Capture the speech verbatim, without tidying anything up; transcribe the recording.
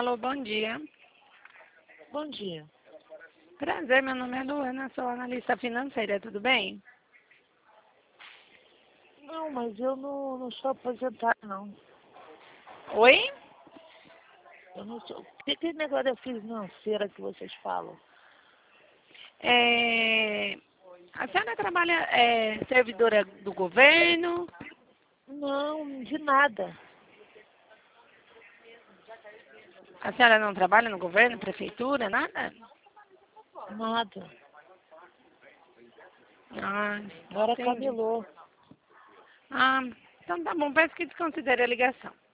Alô, bom dia. Bom dia. Prazer, meu nome é Luana, sou analista financeira, tudo bem? Não, mas eu não, não sou aposentada, não. Oi? Eu não sou. Que, que negócio de financeira que vocês falam? É... A senhora trabalha, é servidora do governo? Não, de nada. A senhora não trabalha no governo, prefeitura, nada? Nada. Ah, Agora entendi. camelô. Ah, então tá bom, peço que desconsidere a ligação.